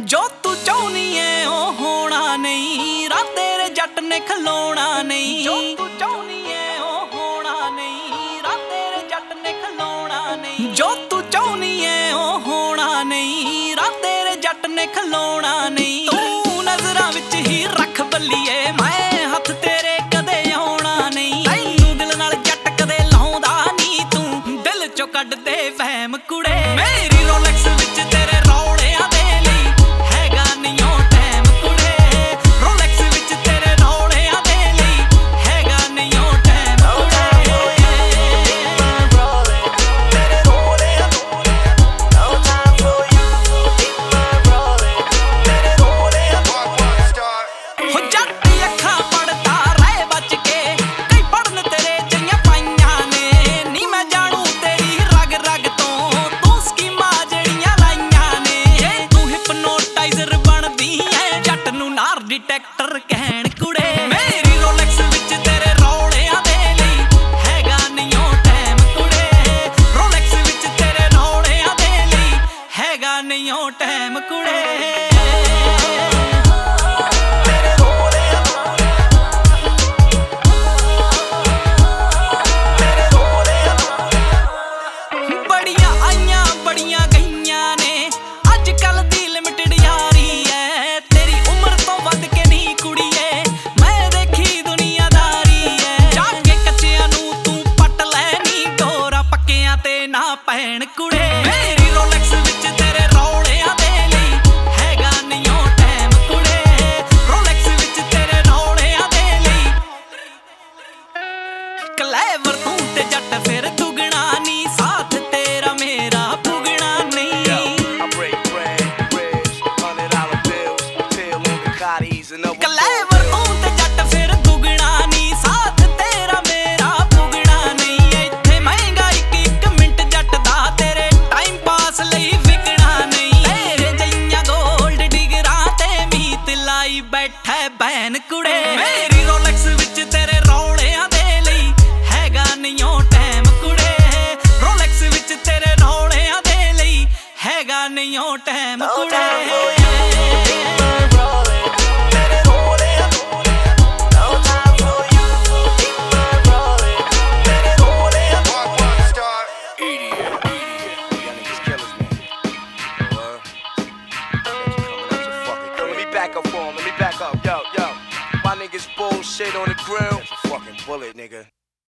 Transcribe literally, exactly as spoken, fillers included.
ਜੋ ਤੂੰ ਚਾਹੁੰਦੀ ਏ ਉਹ ਹੋਣਾ ਨਹੀਂ, ਰਾਹ ਤੇਰੇ ਜੱਟ ਨੇ ਖਲੋਣਾ ਨਹੀਂ। ਜੋ ਤੂੰ ਚਾਹੁੰਦੀ ਏ ਉਹ ਹੋਣਾ ਨਹੀਂ, ਰਾਹ ਤੇਰੇ ਜੱਟ ਨੇ ਖਲੋਣਾ ਨਹੀਂ। ਜੋ ਤੂੰ ਚਾਹੁੰਦੀ ਏ ਉਹ ਹੋਣਾ ਨਹੀਂ, ਰਾਹ ਤੇਰੇ ਜੱਟ ਨੇ ਖਲੋਣਾ ਨਹੀਂ। ਤੂੰ ਨਜ਼ਰਾਂ ਵਿੱਚ ਹੀ ਰੱਖ ਬੱਲੀਏ, ਮੈਂ ਹੱਥ ਤੇਰੇ ਕਦੇ ਆਉਣਾ ਨਹੀਂ। ਤੈਨੂੰ ਦਿਲ ਨਾਲ ਜੱਟ ਕਦੇ ਲਾਉਂਦਾ ਨਹੀਂ, ਤੂੰ ਦਿਲ ਚੋਂ ਕੱਢ ਦੇ ਵਹਿਮ ਕੁੜੇ। ਮੇਰੀ ਰੋਲੈਕਸ ਵਿੱਚ ਤੇਰੇ ਰੌਲਿਆਂ ਦੇ ਲਈ ਹੈਗਾ ਨਹੀਂ ਉਹ ਟਾਈਮ ਕੁੜੇ। ਰੋਲੈਕਸ ਵਿੱਚ ਤੇਰੇ ਰੌਲਿਆਂ ਦੇ ਲਈ ਹੈਗਾ ਨਹੀਂ ਉਹ ਟਾਈਮ ਕੁੜੇ। ਹੋ ਜੱਟ ਅੱਖਾਂ ਪੜਦਾ ਰਹਿ ਬਚ ਕੇ, ਕਈ ਪੜਨ ਤੇਰੇ ਚੰਗੀਆਂ ਪਾਈਆਂ ਨੇ। ਨੀ ਮੈਂ ਜਾਣੂ ਤੇਰੀ ਰਗ ਰਗ ਤੋਂ, ਤੂੰ ਸਕੀਮਾਂ ਜਿਹੜੀਆਂ ਲਾਈਆਂ ਨੇ। ਜੇ ਤੂੰ ਹਿਪਨੋਟਾਈਜ਼ਰ ਬਣਦੀ ਐ, ਜੱਟ ਨੂੰ ਨਾਰ ਡਿਟੈਕਟਰ ਕਹਿਣ ਕੁੜੇ। ਮੇਰੀ ਰੋਲੈਕਸ ਵਿੱਚ ਤੇਰੇ ਰੌਲਿਆਂ ਦੇ ਲਈ ਹੈਗਾ ਨਹੀਂ ਉਹ ਟਾਈਮ ਕੁੜੇ। ਰੋਲੈਕਸ ਵਿੱਚ ਤੇਰੇ ਰੌਲਿਆਂ ਦੇ ਲਈ ਹੈਗਾ ਨਹੀਂ ਉਹ ਟਾਈਮ ਕੁੜੇ। ਬੜੀਆਂ ਆਈਆਂ ਬੜੀਆਂ ਗਈਆਂ ਨੇ, ਅੱਜ ਕੱਲ ਦੀ ਲਿਮਿਟਡ ਯਾਰੀ ਐ। ਤੇਰੀ ਉਮਰ ਤੋਂ ਵੱਧ ਕੇ ਨਹੀਂ ਕੁੜੀਏ, ਮੈਂ ਦੇਖੀ ਦੁਨੀਆਦਾਰੀ ਐ। ਜਾ ਕੇ ਕੱਚਿਆਂ ਨੂੰ ਤੂੰ ਪੱਟ ਲੈ ਨੀ, ਡੋਰਾ ਪੱਕਿਆਂ ਤੇ ਨਾ ਪੈਣ ਕੁੜੇ। ਮੇਰੀ ਰੋਲੈਕਸ ਵਿੱਚ ਤੇਰੇ ਰੌਲਿਆਂ ਦੇ ਲਈ ਹੈਗਾ ਨਹੀਂ ਉਹ ਟਾਈਮ ਕੁੜੇ। ਰੋਲੈਕਸ ਵਿੱਚ ਤੇਰੇ ਰੌਲਿਆਂ ਦੇ ਲਈ ਕਲੇਵਰ ਤੂੰ ਤੇ ਜੱਟ ਫਿਰ ਦੁਗਣਾ ਨੀ, ਸਾਥ ਤੇਰਾ ਮੇਰਾ ਪੁਗਣਾ ਨਹੀਂ। ਕਲੇਵਰ ਤੂੰ ਤੇ ਜੱਟ ਫਿਰ ਦੁਗਣਾ ਨੀ, ਸਾਥ ਤੇਰਾ ਮੇਰਾ ਪੁਗਣਾ ਨਹੀਂ। ਇੱਥੇ ਮਹਿੰਗਾ ਇੱਕ ਇੱਕ ਮਿੰਟ ਜੱਟ ਦਾ, ਤੇਰੇ ਟਾਈਮ ਪਾਸ ਲਈ ਵਿਕਣਾ ਨਹੀਂ। ਤੇਰੇ ਜਈਆਂ ਗੋਲਡ ਡਿਗਰਾਂ ਤੇ ਮੀਤ ਲਾਈ ਬੈਠਾ ਬੈਨ ਕੁੜੇ। ਮੇਰੀ ਰੋਲੈਕਸ ਵਿੱਚ ਤੇਰੇ ਰੌਲਿਆਂ ਦੇ ਲਈ ਹੈਗਾ ਨਹੀਂ ਉਹ ਟਾਈਮ ਕੁੜੇ। ਰੋਲੈਕਸ ਵਿੱਚ ਤੇਰੇ ਰੌਲਿਆਂ ਦੇ ਲਈ ਹੈਗਾ ਨਹੀਂ ਉਹ ਟਾਈਮ ਕੁੜੇ। Back up for him, let me back up, yo, yo. My niggas bullshit on the grill. That's a fucking bullet, nigga.